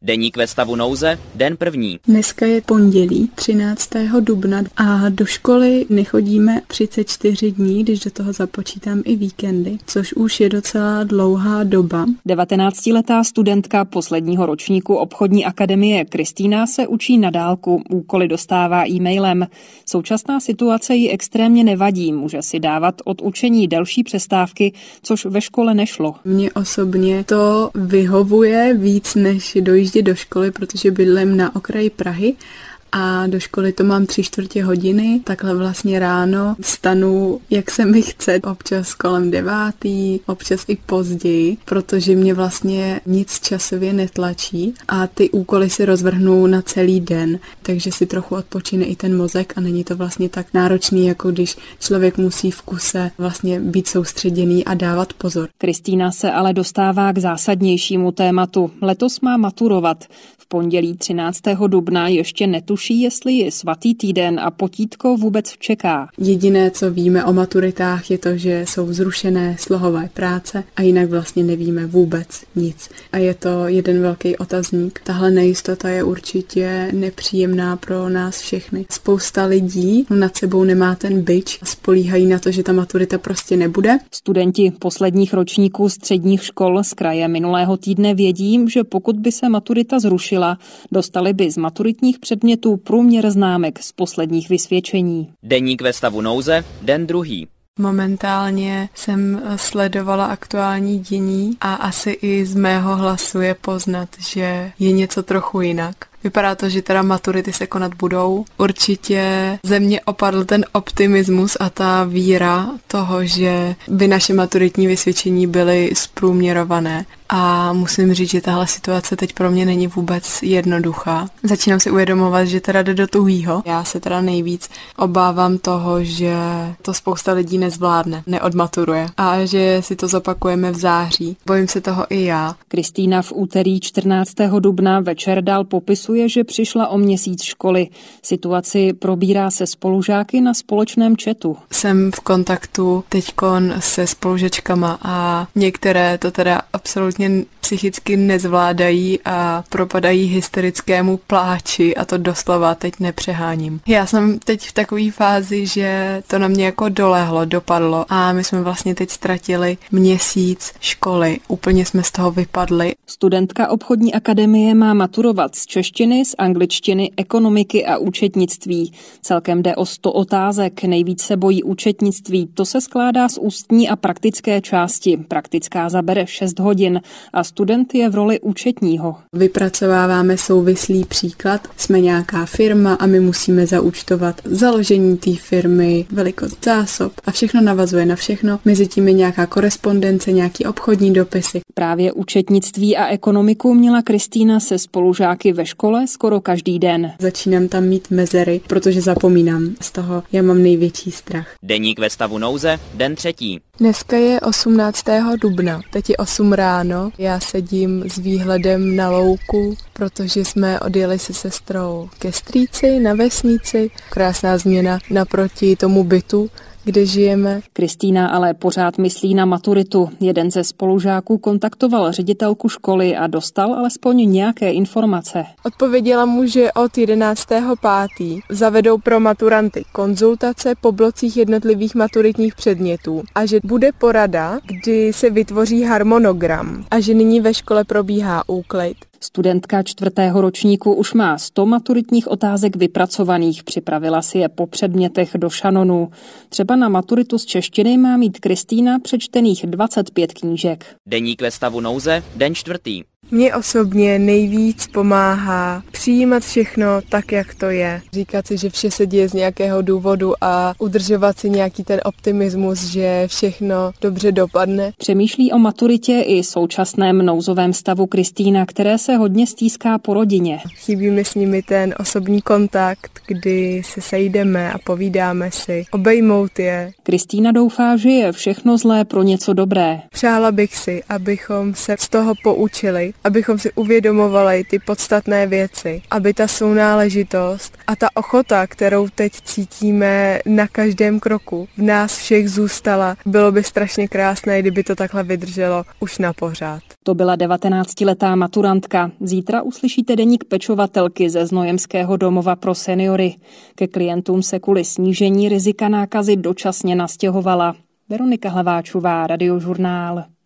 Deník ve stavu nouze, den první. Dneska je pondělí 13. dubna a do školy nechodíme 34 dní, když do toho započítám i víkendy, což už je docela dlouhá doba. 19letá studentka posledního ročníku obchodní akademie Kristýna se učí na dálku, úkoly dostává e-mailem. Současná situace jí extrémně nevadí, může si dávat od učení delší přestávky, což ve škole nešlo. Mně osobně to vyhovuje víc než dojíždět do školy, protože bydlím na okraji Prahy a do školy to mám 3/4 hodiny, takhle vlastně ráno vstanu, jak se mi chce, občas kolem 9, občas i později, protože mě vlastně nic časově netlačí a ty úkoly si rozvrhnou na celý den, takže si trochu odpočine i ten mozek a není to vlastně tak náročný, jako když člověk musí v kuse vlastně být soustředěný a dávat pozor. Kristýna se ale dostává k zásadnějšímu tématu. Letos má maturovat. V pondělí 13. dubna ještě netuší, jestli je svatý týden a potítko vůbec čeká. Jediné, co víme o maturitách, je to, že jsou zrušené slohové práce a jinak vlastně nevíme vůbec nic. A je to jeden velký otazník. Tahle nejistota je určitě nepříjemná pro nás všechny. Spousta lidí nad sebou nemá ten bič a spolíhají na to, že ta maturita prostě nebude. Studenti posledních ročníků středních škol z kraje minulého týdne vědí, že pokud by se maturita zrušila, dostali by z maturitních předmětů průměr známek z posledních vysvědčení. Deník ve stavu nouze, den druhý. Momentálně jsem sledovala aktuální dění a asi i z mého hlasu je poznat, že je něco trochu jinak. Vypadá to, že teda maturity se konat budou. Určitě ze mě opadl ten optimismus a ta víra toho, že by naše maturitní vysvědčení byly zprůměrované. A musím říct, že tahle situace teď pro mě není vůbec jednoduchá. Začínám si uvědomovat, že teda jde do tuhýho. Já se teda nejvíc obávám toho, že to spousta lidí nezvládne, neodmaturuje a že si to zopakujeme v září. Bojím se toho i já. Kristýna v úterý 14. dubna večer dál popisuje, že přišla o měsíc školy. Situaci probírá se spolužáky na společném chatu. Jsem v kontaktu teďkon se spolužačkama a některé to teda absolutně psychicky nezvládají a propadají hysterickému pláči a to doslova teď nepřeháním. Já jsem teď v takové fázi, že to na mě jako dopadlo a my jsme vlastně teď ztratili měsíc školy. Úplně jsme z toho vypadli. Studentka obchodní akademie má maturovat z češtiny, z angličtiny, ekonomiky a účetnictví. Celkem jde o 100 otázek, nejvíc se bojí účetnictví. To se skládá z ústní a praktické části. Praktická zabere 6 hodin a student je v roli účetního. Vypracováváme souvislý příklad. Jsme nějaká firma a my musíme zaúčtovat založení té firmy, velikost zásob a všechno navazuje na všechno. Mezi tím je nějaká korespondence, nějaký obchodní dopisy. Právě účetnictví a ekonomiku měla Kristýna se spolužáky ve škole skoro každý den. Začínám tam mít mezery, protože zapomínám. Z toho já mám největší strach. Deník ve stavu nouze, den třetí. Dneska je 18. dubna, teď je 8 ráno, já sedím s výhledem na louku, protože jsme odjeli se sestrou ke strýci na vesnici, krásná změna naproti tomu bytu, kde žijeme. Kristýna ale pořád myslí na maturitu. Jeden ze spolužáků kontaktoval ředitelku školy a dostal alespoň nějaké informace. Odpověděla mu, že od 11.5. zavedou pro maturanty konzultace po blocích jednotlivých maturitních předmětů a že bude porada, kdy se vytvoří harmonogram a že nyní ve škole probíhá úklid. Studentka 4. ročníku už má 100 maturitních otázek vypracovaných, připravila si je po předmětech do šanonu. Třeba na maturitu z češtiny má mít Kristýna přečtených 25 knížek. Deník ve stavu nouze, den čtvrtý. Mně osobně nejvíc pomáhá přijímat všechno tak, jak to je. Říkat si, že vše se děje z nějakého důvodu a udržovat si nějaký ten optimismus, že všechno dobře dopadne. Přemýšlí o maturitě i současném nouzovém stavu Kristýna, které se hodně stýská po rodině. Chybí mi s nimi ten osobní kontakt, kdy se sejdeme a povídáme si, obejmout je. Kristýna doufá, že je všechno zlé pro něco dobré. Přála bych si, abychom se z toho poučili školy, abychom si uvědomovali ty podstatné věci, aby ta sounáležitost a ta ochota, kterou teď cítíme na každém kroku, v nás všech zůstala. Bylo by strašně krásné, kdyby to takhle vydrželo už na pořád. To byla 19letá maturantka. Zítra uslyšíte deník pečovatelky ze Znojemského domova pro seniory. Ke klientům se kvůli snížení rizika nákazy dočasně nastěhovala. Veronika Hlaváčová, Radiožurnál.